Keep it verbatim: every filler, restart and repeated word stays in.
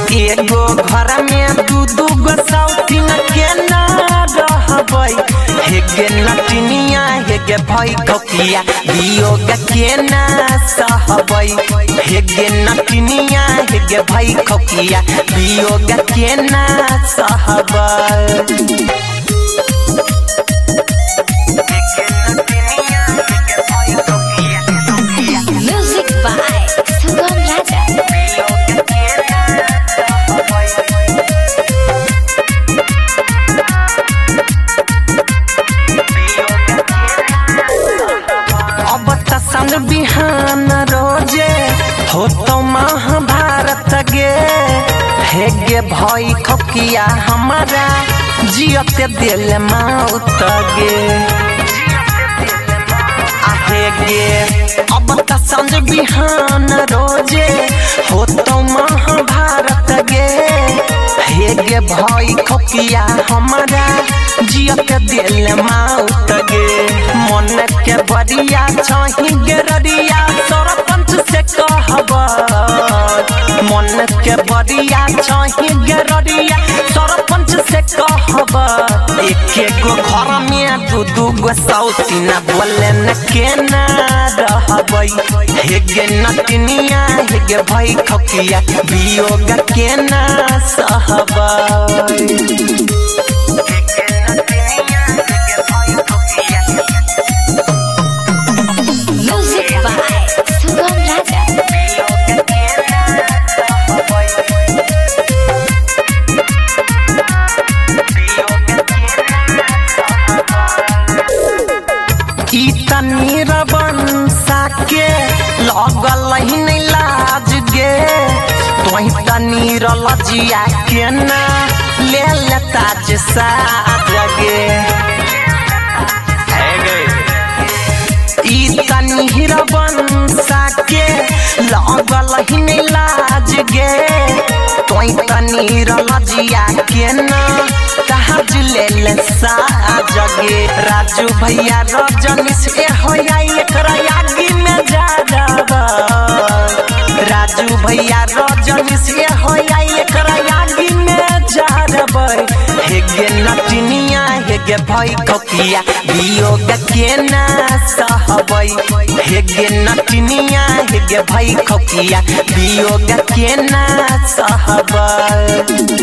एगो घर में दू दू गो सौतीन के ना रहबै। हेगे नटनिया हेगे भई ककिया वियोग के ना सहबै। हेगे नटनिया हेगे भई ककिया वियोग के ना सहबै। Music by Sugam Raja. अब तसन बिहान रोजे हो तो महाभारत गे। हेगे भई खकिया हमारा जियते दिल मौत गे। हेगे अब तसन बिहान रोजे हो तो महाभारत गे। हेगे भई खकिया हमारा जियते दिल मौत गे। मन के बरिया चाही गेररिया सरपंच से कहब। मन के बरिया चाही गेररिया सरपंच से कहब। एक गो घर में दू दू गो सौतीन बोले न के ना रहबै। हेगे नटनिया हेगे भई खकिया वियोग के ना सहबै। Music by Sugam Raja. इतनी रबंसा के लगल ही नहीं लाज गे। तोही तनी रलजिया के ना ले लेता जे साज गे। इतनी रबंसा के लगल ही नहीं लाज गे। तोही तनी रलजिया के ना काज ले ले साज गे। राजू भैया रजनीश ए होया एकरा आगे में जा जाबा। राजू भैया रजनीश ए होया एकरा आगे में जा जाबै। हेगे नटनिया हेगे भई ककिया वियोग के ना सहबै। हेगे नटनिया हेगे भई ककिया वियोग के ना सहबै।